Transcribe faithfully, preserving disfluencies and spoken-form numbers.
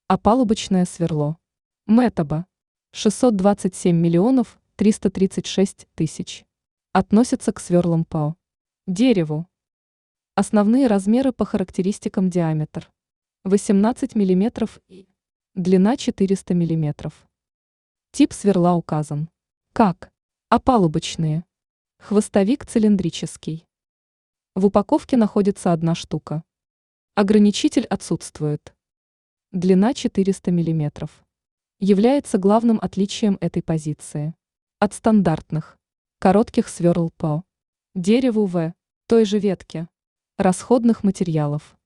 Опалубочное сверло. Метаба. шестьсот двадцать семь миллионов триста тридцать шесть тысяч. Относится к сверлам ПАО. Дереву. Основные размеры по характеристикам: диаметр восемнадцать миллиметров и длина четыреста миллиметров. Тип сверла указан. Как? Опалубочные. Хвостовик цилиндрический. В упаковке находится одна штука. Ограничитель отсутствует. Длина четыреста миллиметров. Является главным отличием этой позиции от стандартных коротких сверл ПАО. Дереву В. Той же ветки. Расходных материалов.